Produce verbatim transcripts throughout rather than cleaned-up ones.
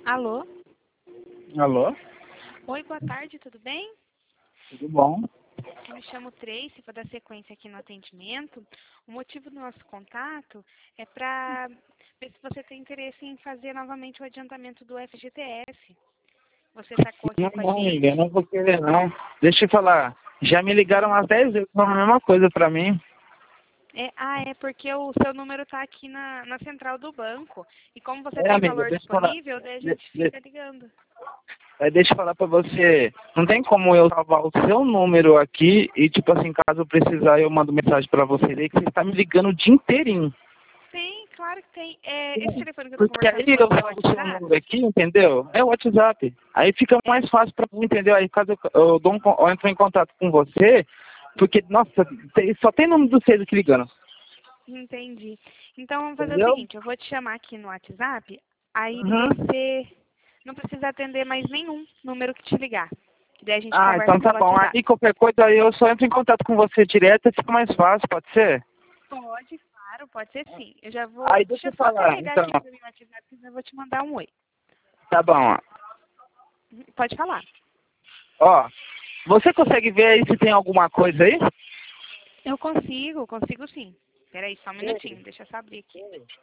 Alô? Alô? Oi, boa tarde, tudo bem? Tudo bom? Eu me chamo Tracy, vou dar sequência aqui no atendimento. O motivo do nosso contato é para ver se você tem interesse em fazer novamente o adiantamento do F G T S. Você sacou aqui Não, com a não, amiga, eu gente? não vou querer, não. Deixa eu falar. Já me ligaram umas dez vezes falando a mesma coisa pra mim. É, ah, é porque o seu número está aqui na, na central do banco. E como você É, tem amiga, valor deixa eu falar. disponível, daí a De, gente de, fica ligando. é, deixa eu falar pra você. Não tem como eu salvar o seu número aqui e, tipo assim, caso eu precisar, eu mando mensagem pra você aí que você está me ligando o dia inteirinho. Tem, claro que tem. É, esse telefone que eu estou Porque conversando aí com eu você é o salvo o seu número WhatsApp? aqui, entendeu? É o WhatsApp. Aí fica mais fácil pra mim, entendeu? Aí caso eu, eu, dou um, con- eu entro em contato com você, porque, nossa, tem- só tem nome do vocês aqui ligando. Entendi. Então vamos fazer o Entendeu? seguinte, eu vou te chamar aqui no WhatsApp, aí Uhum. você não precisa atender mais nenhum número que te ligar. Daí a gente Ah, conversa então tá pelo bom. WhatsApp. Aí qualquer coisa aí eu só entro em contato com você direto e fica mais fácil, pode ser? Pode, claro, pode ser sim. Eu já vou. Aí deixa Deixa eu eu só falar, carregar então. aqui para mim o WhatsApp e eu vou te mandar um oi. Tá bom. Pode falar. Ó, você consegue ver aí se tem alguma coisa aí? Eu consigo, consigo sim. Peraí, só um minutinho, deixa eu só abrir aqui.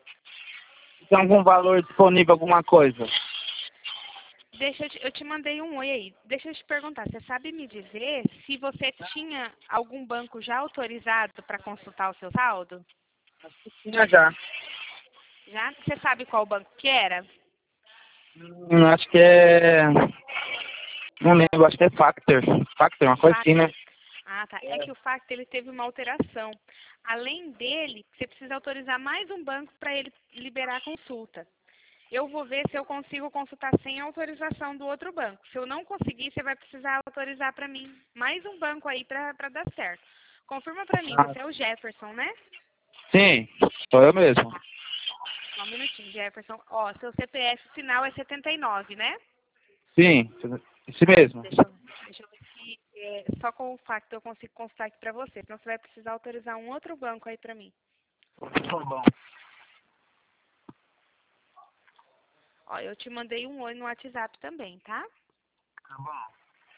Tem algum valor disponível, alguma coisa? Deixa eu te, eu te mandei um oi aí. Deixa eu te perguntar, você sabe me dizer se você tinha algum banco já autorizado para consultar o seu saldo? Tinha já. Já? Você sabe qual banco que era? Hum, acho que é... Não lembro, acho que é Factor. Factor, uma coisa assim, né? Factor. Ah, tá. É que o Factor ele teve uma alteração. Além dele, você precisa autorizar mais um banco para ele liberar a consulta. Eu vou ver se eu consigo consultar sem autorização do outro banco. Se eu não conseguir, você vai precisar autorizar para mim mais um banco aí para dar certo. Confirma para mim, Ah, você é o Jefferson, né? sim, sou eu mesmo. Só um minutinho, Jefferson. Ó, seu C P F final é setenta e nove, né? Sim, esse mesmo. Deixa eu, deixa eu ver se é, só com o facto eu consigo constar aqui para você. Senão você vai precisar autorizar um outro banco aí para mim. Tá bom. Ó, eu te mandei um oi no WhatsApp também, tá? Tá bom.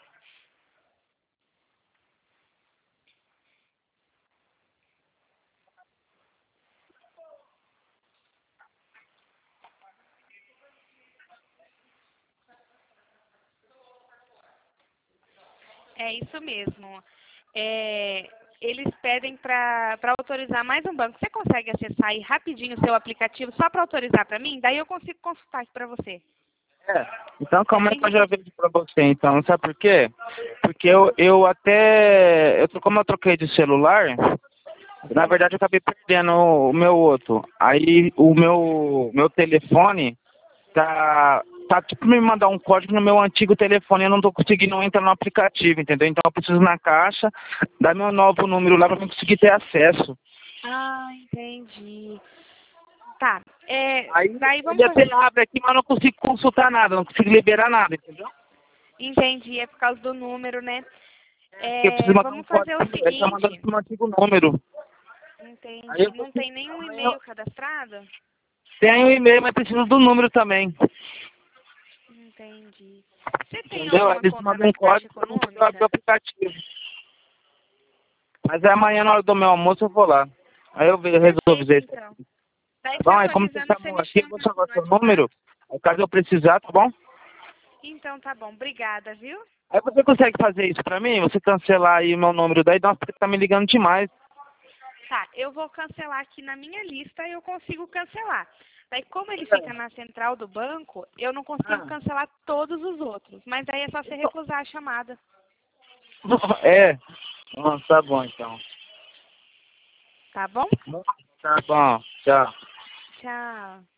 É isso mesmo. É, eles pedem para autorizar mais um banco. Você consegue acessar aí rapidinho o seu aplicativo só para autorizar para mim? Daí eu consigo consultar aqui para você. É, então calma aí Bem que eu já rapidinho. vejo pra você, então, sabe por quê? Porque eu, eu até, eu, como eu troquei de celular, na Sim. verdade eu acabei perdendo o meu outro. Aí o meu, meu telefone tá, tá tipo me mandar um código no meu antigo telefone, eu não tô conseguindo entrar no aplicativo, entendeu? Então eu preciso ir na caixa, dar meu novo número lá pra mim conseguir ter acesso. Ah, entendi. Tá. É, Aí daí ele vamos até fazer. abre aqui, mas eu não consigo consultar nada, não consigo liberar nada, entendeu? Entendi, é por causa do número, né? Porque eu preciso É, mandar um vamos fazer código, o ele tá mandando seguinte. pro meu antigo número. Aí Entendi. eu Não preciso, tem nenhum amanhã e-mail cadastrado? tem um e-mail, mas preciso do número também. Entendi. Você tem Entendeu? Aí alguma eles conta mandam na um Caixa código para eu poder abrir o Econômica? aplicativo. Mas aí amanhã na hora do meu almoço eu vou lá. Aí eu ve- resolvo Perfeito, ver isso então. aqui. Daí Tá se bom? Aí como você atualizando, você chamou me aqui, eu chama vou no chamar seu WhatsApp. número. Aí caso eu precisar, tá bom? Então tá bom. Obrigada, viu? Aí você consegue fazer isso pra mim? Você cancelar aí meu número daí, nossa, porque tá me ligando demais. Tá, eu vou cancelar aqui na minha lista e eu consigo cancelar. Daí, como ele fica na central do banco, eu não consigo Ah, cancelar todos os outros. Mas daí é só você então- recusar a chamada. é. Ah, tá bom então. Tá bom? Tá bom, tchau. Tchau.